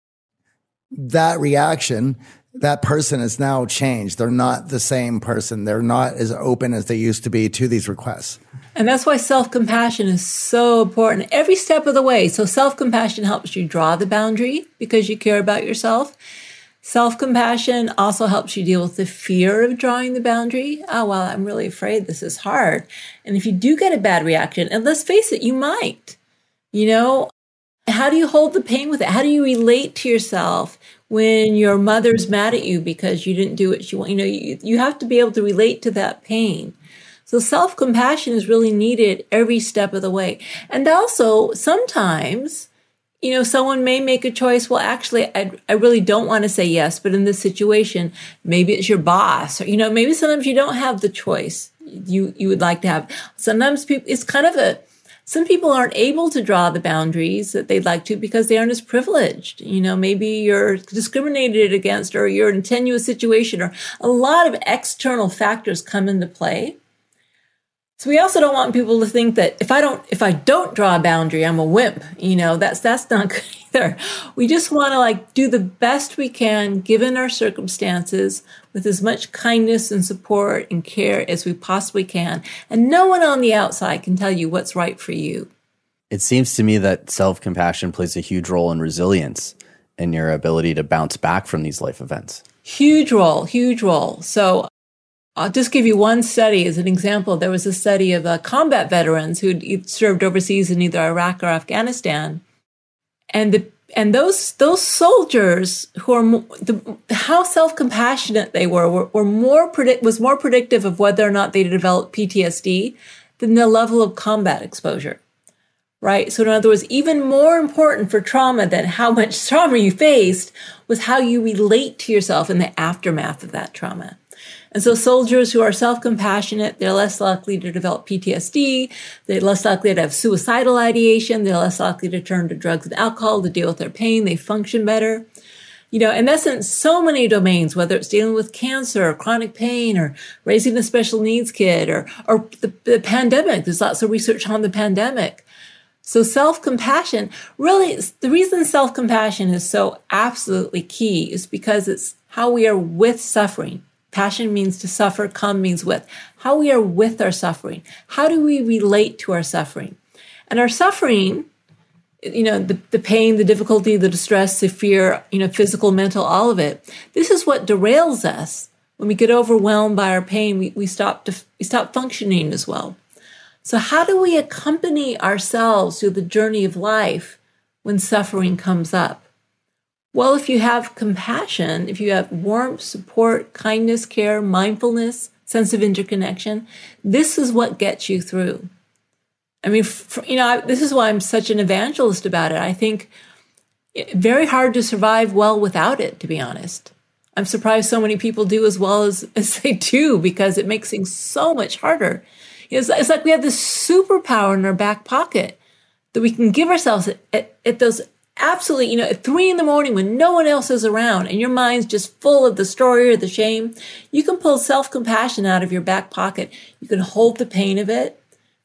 that reaction, that person is now changed. They're not the same person. They're not as open as they used to be to these requests. And that's why self-compassion is so important every step of the way. So self-compassion helps you draw the boundary because you care about yourself. Self-compassion also helps you deal with the fear of drawing the boundary. Oh, well, I'm really afraid this is hard. And if you do get a bad reaction, and let's face it, you might, you know, how do you hold the pain with it? How do you relate to yourself when your mother's mad at you because you didn't do what she wanted? You know, you, you have to be able to relate to that pain. So self-compassion is really needed every step of the way. And also, sometimes, you know, someone may make a choice, well, actually, I, I really don't want to say yes, but in this situation, maybe it's your boss, or, you know, maybe sometimes you don't have the choice you, you would like to have. Sometimes people, it's kind of a, some people aren't able to draw the boundaries that they'd like to because they aren't as privileged. You know, maybe you're discriminated against, or you're in a tenuous situation, or a lot of external factors come into play. So we also don't want people to think that if I don't, if I don't draw a boundary, I'm a wimp. You know, that's, that's not good either. We just want to like do the best we can given our circumstances with as much kindness and support and care as we possibly can. And no one on the outside can tell you what's right for you. It seems to me that self-compassion plays a huge role in resilience and your ability to bounce back from these life events. Huge role, huge role. So I'll just give you one study as an example. There was a study of uh, combat veterans who'd served overseas in either Iraq or Afghanistan. And the and those those soldiers who are the, how self-compassionate they were were, were more predict was more predictive of whether or not they developed P T S D than the level of combat exposure. Right? So in other words, even more important for trauma than how much trauma you faced was how you relate to yourself in the aftermath of that trauma. And so soldiers who are self-compassionate, they're less likely to develop P T S D, they're less likely to have suicidal ideation, they're less likely to turn to drugs and alcohol to deal with their pain, they function better. You know, and that's in so many domains, whether it's dealing with cancer or chronic pain or raising a special needs kid or, or the, the pandemic. There's lots of research on the pandemic. So self-compassion, really, the reason self-compassion is so absolutely key is because it's how we are with suffering. Passion means to suffer, come means with. How we are with our suffering. How do we relate to our suffering? And our suffering, you know, the, the pain, the difficulty, the distress, the fear, you know, physical, mental, all of it. This is what derails us. When we get overwhelmed by our pain, we, we stop to, we stop functioning as well. So how do we accompany ourselves through the journey of life when suffering comes up? Well, if you have compassion, if you have warmth, support, kindness, care, mindfulness, sense of interconnection, this is what gets you through. I mean, for, you know, I, this is why I'm such an evangelist about it. I think it, very hard to survive well without it, to be honest. I'm surprised so many people do as well as, as they do because it makes things so much harder. It's, it's like we have this superpower in our back pocket that we can give ourselves at, at, at those absolutely, you know, at three in the morning when no one else is around and your mind's just full of the story or the shame, you can pull self-compassion out of your back pocket. You can hold the pain of it.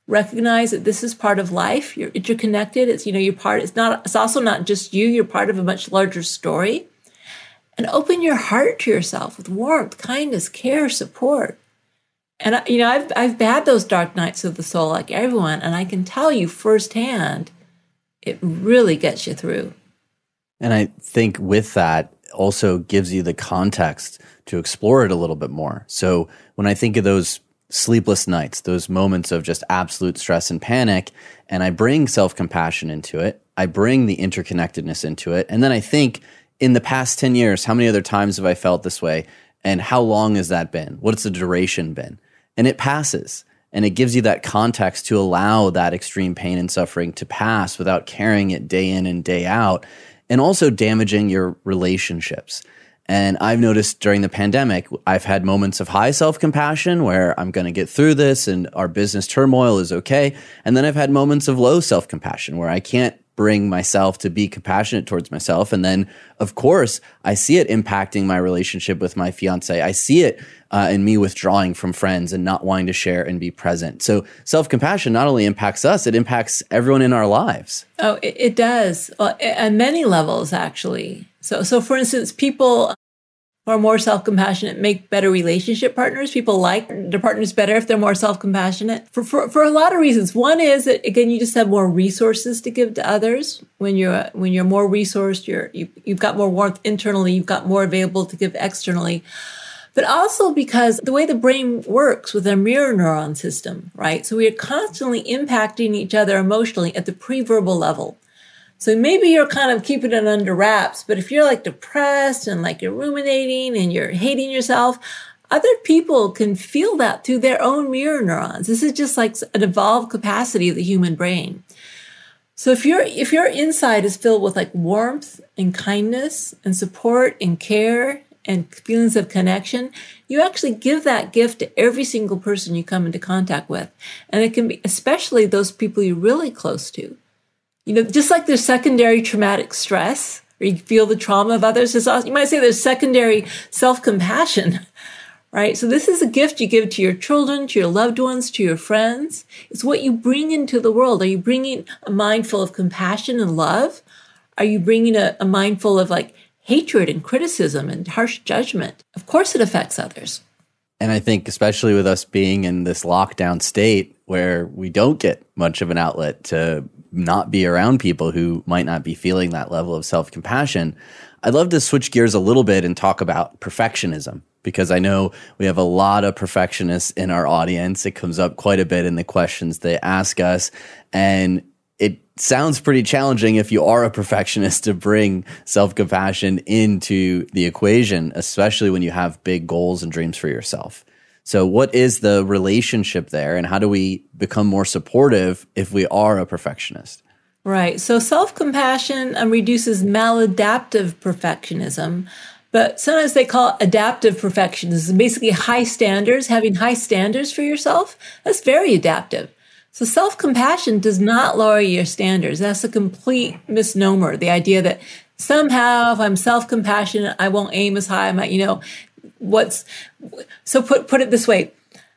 Recognize that this is part of life. You're interconnected. It's, you know, you're part, it's not, it's also not just you. You're part of a much larger story. And open your heart to yourself with warmth, kindness, care, support. And, you know, I've, I've had those dark nights of the soul like everyone. And I can tell you firsthand, it really gets you through. And I think with that also gives you the context to explore it a little bit more. So when I think of those sleepless nights, those moments of just absolute stress and panic, and I bring self-compassion into it, I bring the interconnectedness into it, and then I think in the past ten years, how many other times have I felt this way, and how long has that been? What's the duration been? And it passes, and it gives you that context to allow that extreme pain and suffering to pass without carrying it day in and day out, and also damaging your relationships. And I've noticed during the pandemic, I've had moments of high self-compassion where I'm going to get through this and our business turmoil is okay. And then I've had moments of low self-compassion where I can't bring myself to be compassionate towards myself. And then, of course, I see it impacting my relationship with my fiance. I see it uh, in me withdrawing from friends and not wanting to share and be present. So self-compassion not only impacts us, it impacts everyone in our lives. Oh, it, it does. Well, at many levels, actually. So, so for instance, people who are more self-compassionate make better relationship partners. People like their partners better if they're more self-compassionate for, for, for a lot of reasons. One is that, again, you just have more resources to give to others. When you're, when you're more resourced, you're, you, you've got more warmth internally, you've got more available to give externally. But also because the way the brain works with our mirror neuron system, right? So we are constantly impacting each other emotionally at the pre-verbal level. So maybe you're kind of keeping it under wraps, but if you're like depressed and like you're ruminating and you're hating yourself, other people can feel that through their own mirror neurons. This is just like an evolved capacity of the human brain. So if your if your inside is filled with like warmth and kindness and support and care and feelings of connection, you actually give that gift to every single person you come into contact with. And it can be especially those people you're really close to. You know, just like there's secondary traumatic stress, or you feel the trauma of others, there's also, you might say there's secondary self-compassion, right? So this is a gift you give to your children, to your loved ones, to your friends. It's what you bring into the world. Are you bringing a mind full of compassion and love? Are you bringing a, a mind full of like hatred and criticism and harsh judgment? Of course it affects others. And I think especially with us being in this lockdown state where we don't get much of an outlet to not be around people who might not be feeling that level of self-compassion, I'd love to switch gears a little bit and talk about perfectionism, because I know we have a lot of perfectionists in our audience. It comes up quite a bit in the questions they ask us. And it sounds pretty challenging if you are a perfectionist to bring self-compassion into the equation, especially when you have big goals and dreams for yourself. So what is the relationship there, and how do we become more supportive if we are a perfectionist? Right. So self-compassion um, reduces maladaptive perfectionism, but sometimes they call it adaptive perfectionism, basically high standards, having high standards for yourself. That's very adaptive. So self-compassion does not lower your standards. That's a complete misnomer. The idea that somehow if I'm self-compassionate, I won't aim as high. I might, you know, what's, so put, put it this way.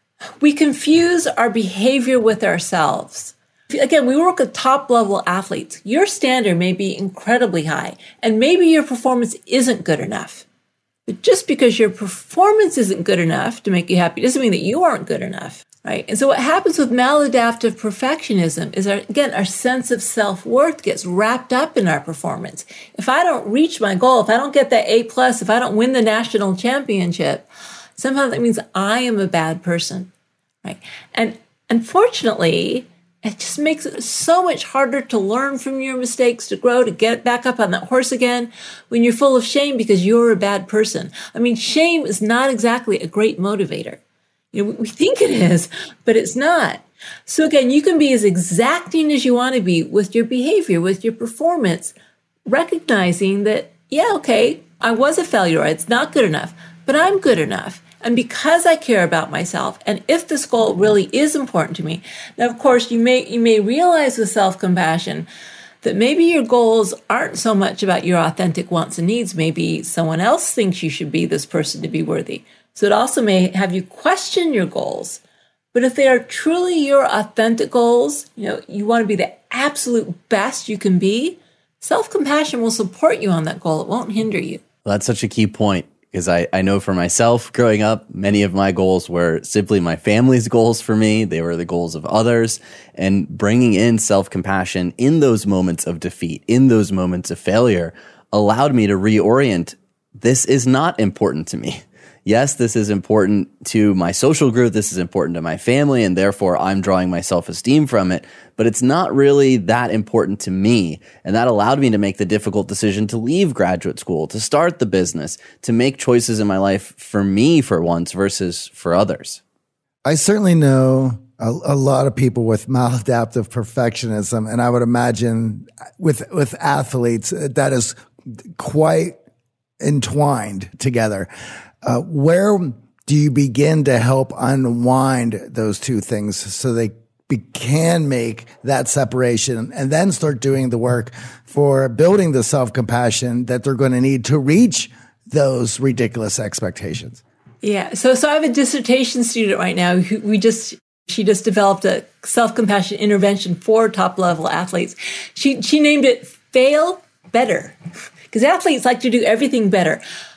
We confuse our behavior with ourselves. Again, we work with top level athletes. Your standard may be incredibly high, and maybe your performance isn't good enough. But just because your performance isn't good enough to make you happy doesn't mean that you aren't good enough, right? And so what happens with maladaptive perfectionism is, our, again, our sense of self-worth gets wrapped up in our performance. If I don't reach my goal, if I don't get that A plus, if I don't win the national championship, somehow that means I am a bad person, right? And unfortunately, it just makes it so much harder to learn from your mistakes, to grow, to get back up on that horse again when you're full of shame because you're a bad person. I mean, shame is not exactly a great motivator. You know, we think it is, but it's not. So again, you can be as exacting as you want to be with your behavior, with your performance, recognizing that, yeah, okay, I was a failure. It's not good enough, but I'm good enough. And because I care about myself, and if this goal really is important to me, now, of course, you may you may realize with self-compassion that maybe your goals aren't so much about your authentic wants and needs. Maybe someone else thinks you should be this person to be worthy. So it also may have you question your goals. But if they are truly your authentic goals, you know, you want to be the absolute best you can be, self-compassion will support you on that goal. It won't hinder you. Well, that's such a key point, because I, I know for myself growing up, many of my goals were simply my family's goals for me. They were the goals of others. And bringing in self-compassion in those moments of defeat, in those moments of failure, allowed me to reorient. This is not important to me. Yes, this is important to my social group. This is important to my family, and therefore I'm drawing my self-esteem from it. But it's not really that important to me. And that allowed me to make the difficult decision to leave graduate school, to start the business, to make choices in my life for me for once versus for others. I certainly know a, a lot of people with maladaptive perfectionism, and I would imagine with with athletes that is quite entwined together. Uh, where do you begin to help unwind those two things so they be, can make that separation and then start doing the work for building the self-compassion that they're going to need to reach those ridiculous expectations? Yeah. So, so I have a dissertation student right now who we just, she just developed a self-compassion intervention for top level athletes. She, she named it Fail Better, because athletes like to do everything better.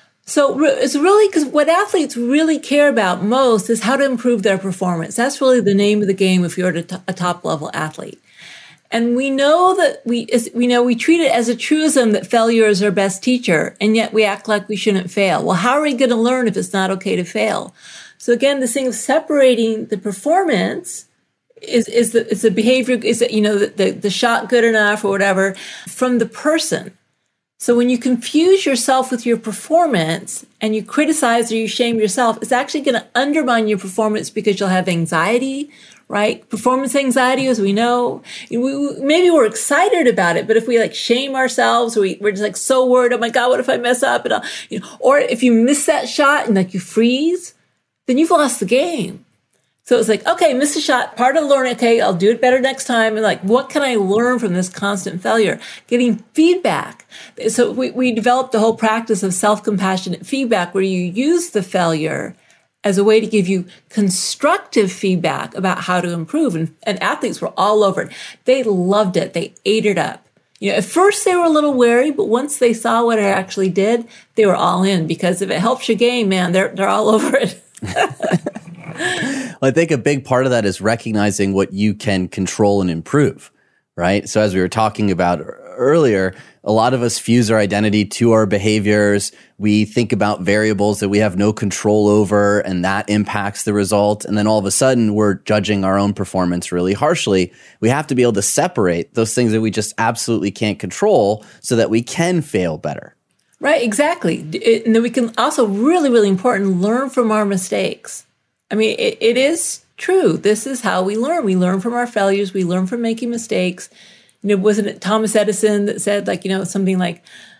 So it's really, because what athletes really care about most is how to improve their performance. That's really the name of the game if you're a top level athlete. And we know that we, we know we treat it as a truism that failure is our best teacher, and yet we act like we shouldn't fail. Well, how are we going to learn if it's not okay to fail? So again, this thing of separating the performance is, is the, is the behavior, is that, you know, the, the, the shot good enough or whatever, from the person. So when you confuse yourself with your performance and you criticize or you shame yourself, it's actually going to undermine your performance because you'll have anxiety, right? Performance anxiety, as we know, we, we, maybe we're excited about it, but if we like shame ourselves, or we, we're just like so worried, oh my God, what if I mess up? And I'll, you know, or if you miss that shot and like you freeze, then you've lost the game. So it's like, okay, miss a shot, part of learning, okay, I'll do it better next time. And like, what can I learn from this constant failure? Getting feedback. So we, we developed the whole practice of self-compassionate feedback, where you use the failure as a way to give you constructive feedback about how to improve. And, and athletes were all over it. They loved it. They ate it up. You know, at first they were a little wary, but once they saw what it actually did, they were all in, because if it helps your game, man, they're, they're all over it. Well, I think a big part of that is recognizing what you can control and improve, right? So as we were talking about earlier, a lot of us fuse our identity to our behaviors. We think about variables that we have no control over, and that impacts the result. And then all of a sudden, we're judging our own performance really harshly. We have to be able to separate those things that we just absolutely can't control so that we can fail better. Right, exactly. It, and then we can also, really, really important, learn from our mistakes. I mean, it, it is true. This is how we learn. We learn from our failures. We learn from making mistakes. You know, wasn't it Thomas Edison that said, like, you know, something like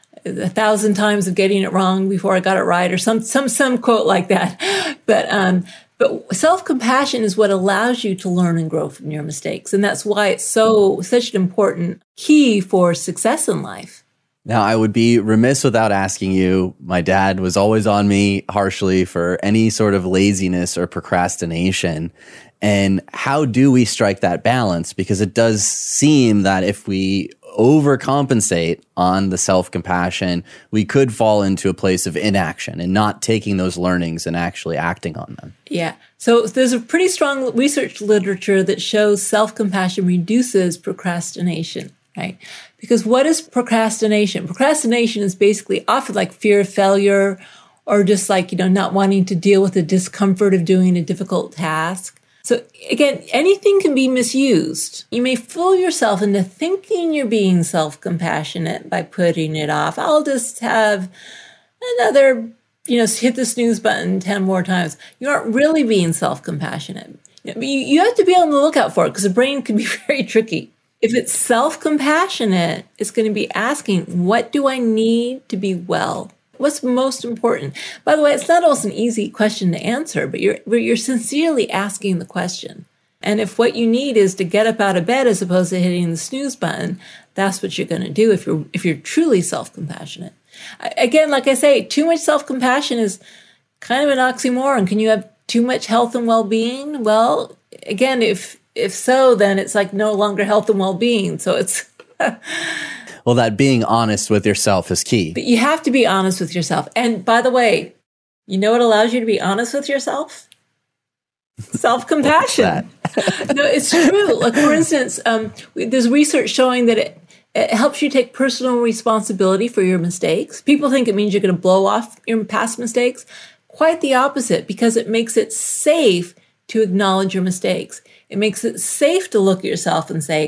a thousand times of getting it wrong before I got it right, or some some some quote like that. But um, but self-compassion is what allows you to learn and grow from your mistakes, and that's why it's so such an important key for success in life. Now, I would be remiss without asking you, my dad was always on me harshly for any sort of laziness or procrastination. And how do we strike that balance? Because it does seem that if we overcompensate on the self-compassion, we could fall into a place of inaction and not taking those learnings and actually acting on them. Yeah. So there's a pretty strong research literature that shows self-compassion reduces procrastination. Right? Because what is procrastination? Procrastination is basically often like fear of failure, or just like, you know, not wanting to deal with the discomfort of doing a difficult task. So again, anything can be misused. You may fool yourself into thinking you're being self-compassionate by putting it off. I'll just have another, you know, hit the snooze button ten more times. You aren't really being self-compassionate. You, you have to be on the lookout for it, because the brain can be very tricky. If it's self-compassionate, it's going to be asking, what do I need to be well? What's most important? By the way, it's not always an easy question to answer, but you're, you're sincerely asking the question. And if what you need is to get up out of bed as opposed to hitting the snooze button, that's what you're going to do if you're, if you're truly self-compassionate. Again, like I say, too much self-compassion is kind of an oxymoron. Can you have too much health and well-being? Well, again, if if so, then it's like no longer health and well-being. So it's well, that being honest with yourself is key. But you have to be honest with yourself. And by the way, you know what allows you to be honest with yourself? Self-compassion. No, it's true. Like, for instance, um, there's research showing that it, it helps you take personal responsibility for your mistakes. People think it means you're going to blow off your past mistakes. Quite the opposite, because it makes it safe to acknowledge your mistakes. It makes it safe to look at yourself and say,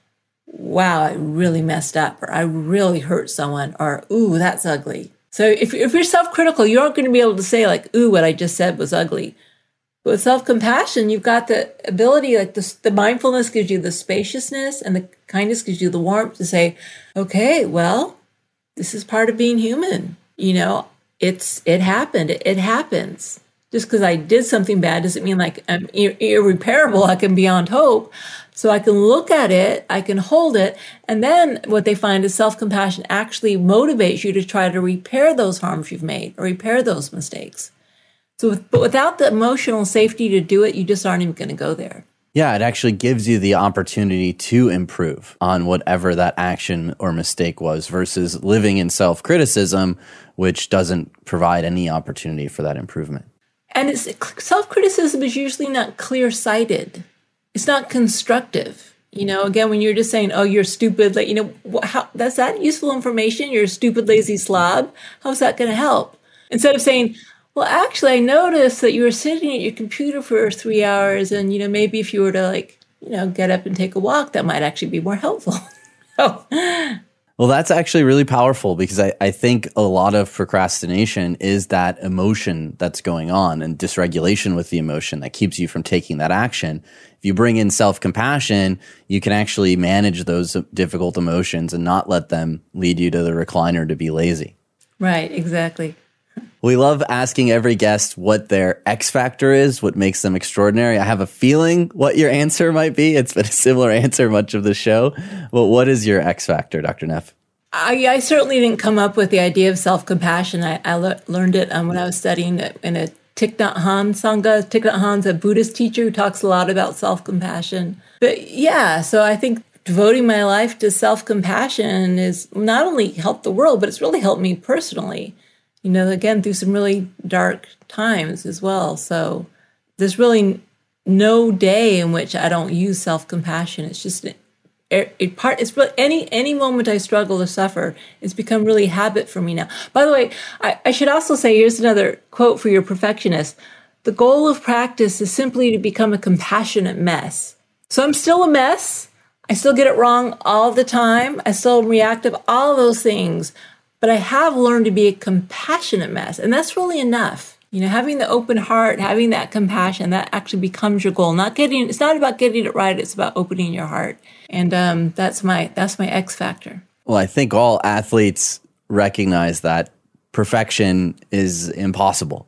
wow, I really messed up, or I really hurt someone, or, ooh, that's ugly. So if, if you're self-critical, you aren't going to be able to say, like, ooh, what I just said was ugly. But with self-compassion, you've got the ability, like the, the mindfulness gives you the spaciousness, and the kindness gives you the warmth to say, okay, well, this is part of being human. You know, it's it happened. It, it happens. Just because I did something bad doesn't mean like I'm ir- irreparable. I can beyond hope. So I can look at it, I can hold it, and then what they find is self-compassion actually motivates you to try to repair those harms you've made or repair those mistakes. So, with, but without the emotional safety to do it, you just aren't even going to go there. Yeah, it actually gives you the opportunity to improve on whatever that action or mistake was versus living in self-criticism, which doesn't provide any opportunity for that improvement. And it's, self-criticism is usually not clear-sighted. It's not constructive. You know, again, when you're just saying, oh, you're stupid, like, you know, how, that's that useful information? You're a stupid, lazy slob. How's that going to help? Instead of saying, well, actually, I noticed that you were sitting at your computer for three hours, and, you know, maybe if you were to, like, you know, get up and take a walk, that might actually be more helpful. Oh. Well, that's actually really powerful, because I, I think a lot of procrastination is that emotion that's going on and dysregulation with the emotion that keeps you from taking that action. If you bring in self-compassion, you can actually manage those difficult emotions and not let them lead you to the recliner to be lazy. Right, exactly. We love asking every guest what their X factor is, what makes them extraordinary. I have a feeling what your answer might be. It's been a similar answer much of the show. Well, what is your X factor, Doctor Neff? I, I certainly didn't come up with the idea of self-compassion. I, I le- learned it um, when I was studying in a Thich Nhat Hanh Sangha. Thich Nhat Hanh's a Buddhist teacher who talks a lot about self-compassion. But yeah, so I think devoting my life to self-compassion is not only helped the world, but it's really helped me personally. You know, again, through some really dark times as well. So there's really no day in which I don't use self-compassion. It's just a, a part. It's really any any moment I struggle or suffer, it's become really habit for me now. By the way, I, I should also say, here's another quote for your perfectionist. The goal of practice is simply to become a compassionate mess. So I'm still a mess. I still get it wrong all the time. I still am reactive, all those things. But I have learned to be a compassionate mess. And that's really enough. You know, having the open heart, having that compassion, that actually becomes your goal. Not getting, it's not about getting it right. It's about opening your heart. And um, that's my, that's my X factor. Well, I think all athletes recognize that perfection is impossible.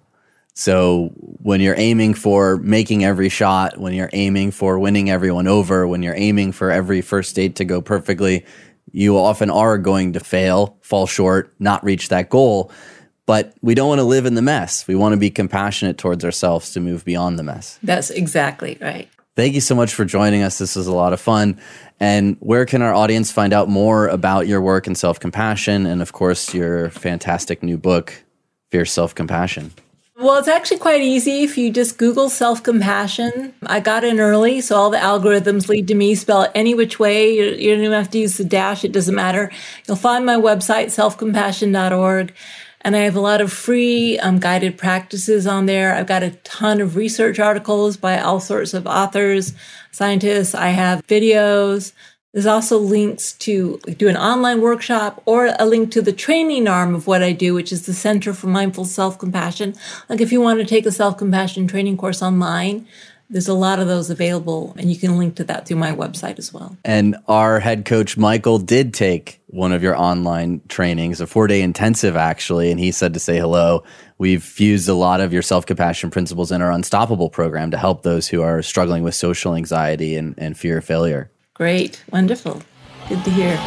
So when you're aiming for making every shot, when you're aiming for winning everyone over, when you're aiming for every first date to go perfectly, you often are going to fail, fall short, not reach that goal. But we don't want to live in the mess. We want to be compassionate towards ourselves to move beyond the mess. That's exactly right. Thank you so much for joining us. This was a lot of fun. And where can our audience find out more about your work in self-compassion and, of course, your fantastic new book, Fierce Self-Compassion? Well, it's actually quite easy if you just Google self-compassion. I got in early, so all the algorithms lead to me. Spell it any which way. You, you don't even have to use the dash. It doesn't matter. You'll find my website, self compassion dot org. And I have a lot of free um, guided practices on there. I've got a ton of research articles by all sorts of authors, scientists. I have videos. There's also links to do an online workshop or a link to the training arm of what I do, which is the Center for Mindful Self-Compassion. Like if you want to take a self-compassion training course online, there's a lot of those available, and you can link to that through my website as well. And our head coach, Michael, did take one of your online trainings, a four-day intensive, actually, and he said to say hello. We've fused a lot of your self-compassion principles in our Unstoppable program to help those who are struggling with social anxiety and, and fear of failure. Great. Wonderful. Good to hear.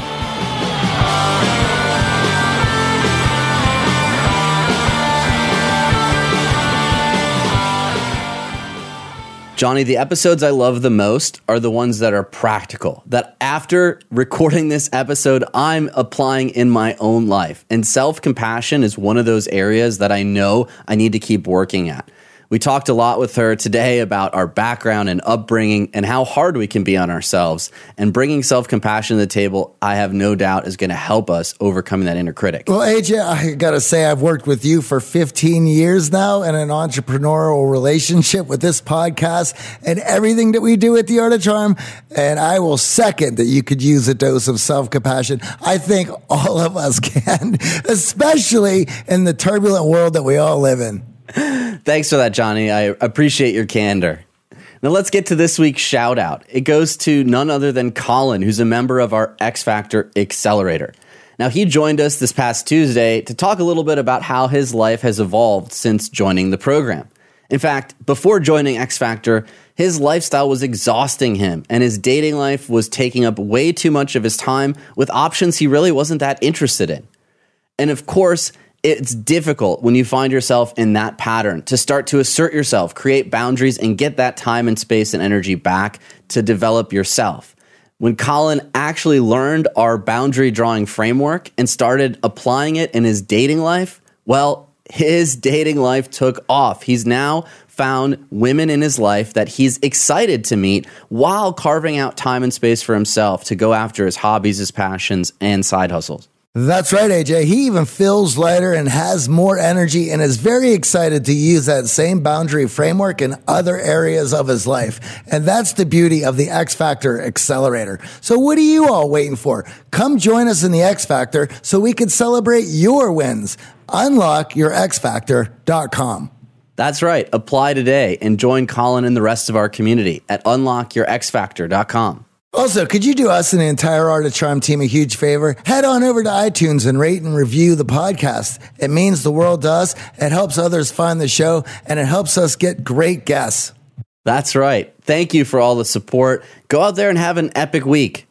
Johnny, the episodes I love the most are the ones that are practical, that after recording this episode, I'm applying in my own life. And self-compassion is one of those areas that I know I need to keep working at. We talked a lot with her today about our background and upbringing and how hard we can be on ourselves. And bringing self-compassion to the table, I have no doubt, is going to help us overcoming that inner critic. Well, A J, I got to say, I've worked with you for fifteen years now in an entrepreneurial relationship with this podcast and everything that we do at The Art of Charm. And I will second that you could use a dose of self-compassion. I think all of us can, especially in the turbulent world that we all live in. Thanks for that, Johnny. I appreciate your candor. Now let's get to this week's shout out. It goes to none other than Colin, who's a member of our X Factor Accelerator. Now he joined us this past Tuesday to talk a little bit about how his life has evolved since joining the program. In fact, before joining X Factor, his lifestyle was exhausting him and his dating life was taking up way too much of his time with options he really wasn't that interested in. And of course, it's difficult when you find yourself in that pattern to start to assert yourself, create boundaries, and get that time and space and energy back to develop yourself. When Colin actually learned our boundary drawing framework and started applying it in his dating life, well, his dating life took off. He's now found women in his life that he's excited to meet while carving out time and space for himself to go after his hobbies, his passions, and side hustles. That's right, A J. He even feels lighter and has more energy and is very excited to use that same boundary framework in other areas of his life. And that's the beauty of the X Factor Accelerator. So what are you all waiting for? Come join us in the X Factor so we can celebrate your wins. unlock your x factor dot com. That's right. Apply today and join Colin and the rest of our community at unlock your x factor dot com. Also, could you do us and the entire Art of Charm team a huge favor? Head on over to iTunes and rate and review the podcast. It means the world to us. It helps others find the show, and it helps us get great guests. That's right. Thank you for all the support. Go out there and have an epic week.